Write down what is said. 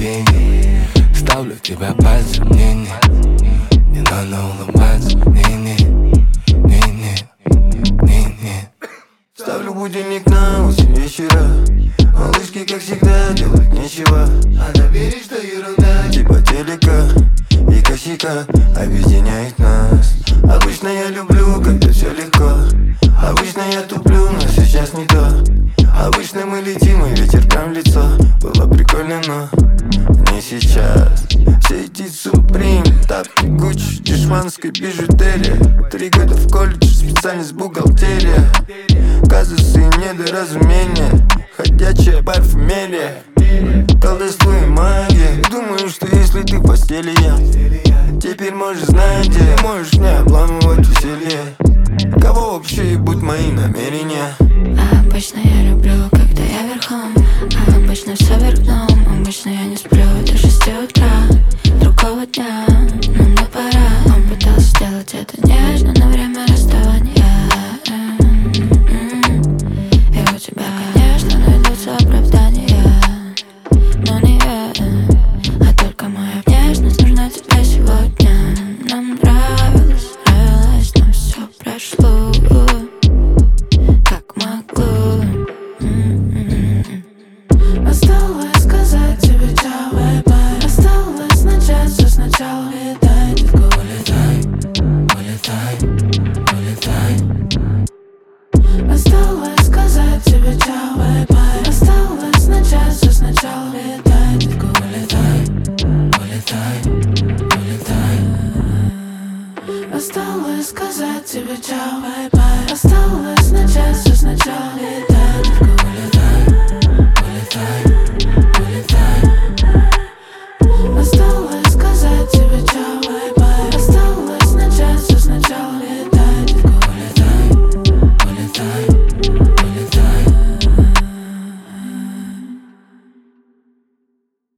деньги. Ставлю тебя под сомнение, не надо улыбаться, не-не, не-не, не-не. Ставлю будильник на 8 вечера. Малышки, как всегда, делать нечего. Она верит, что ерунда, типа телека и косяка объединяет нас. Обычно я люблю, когда все легко. Обычно я туплю, но сейчас не то. Обычно мы летим, и ветер прям в лицо. Было прикольно, но не сейчас. Все эти Supreme, тапки, Gucci, дешманской бижутерия. 3 года в колледже, специальность бухгалтерия. Казусы и недоразумения, ходячая парфюмерия. Колдовство и магия. Думаю, что если ты в постели, я теперь можешь знать, где можешь не обламывать веселье. Кого вообще ебут мои намерения? Обычно я люблю, когда я верхом. Обычно все вверх дном. Обычно я не сплю до 6 утра другого дня.